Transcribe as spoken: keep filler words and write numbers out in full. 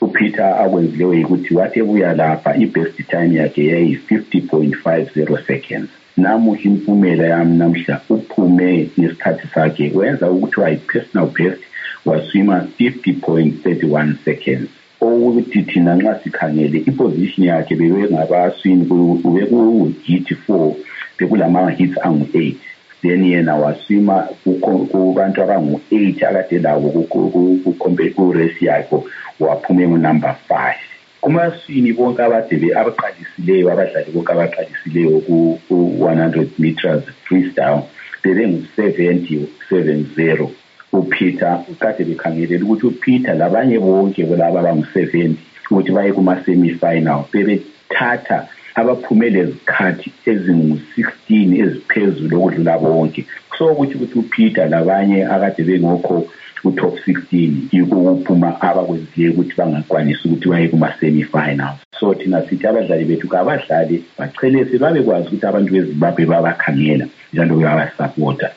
uPeter akwenzileyo ukuthi wathi ebuya lapha i-best time yakhe yayi fifty point five zero seconds. Namuhla impumela yami namhla uphume nesikhathi sakhe wenza ukuthi wayi-personal best waswima fifty point three one seconds. Ukuthi thina nxa sikhangele iposition yakhe bebengabaswini beku-G T four bekulama hits angu eight. Then yena waswima kubantu abangu eight akade lawo ku-race yakhe waphume number five. Kumaswini bonke abade abaqalisileyo abadlali bonke abaqalisileyo ku-one hundred meters freestyle bebengu-seventy seventy. uPeter kade bekhangelela ukuthi uPeter labanye bonke laba abangu-seventy ukuthi baye kuma-semi-final bebethatha abaphumele izikhathi ezingu-sixteen eziphezulu okudlula bonke. So ukuthi ukuthi uPeter labanye akade bengokho ku-top sixteen ukuphuma abakwenzileyo ukuthi bangakwanisi ukuthi baye kuma-semi-finals. So thina sithi abadlali bethu kabadlali bachelese babekwazi ukuthi abantu beZimbabwe babakhangela njalo bayabasapota.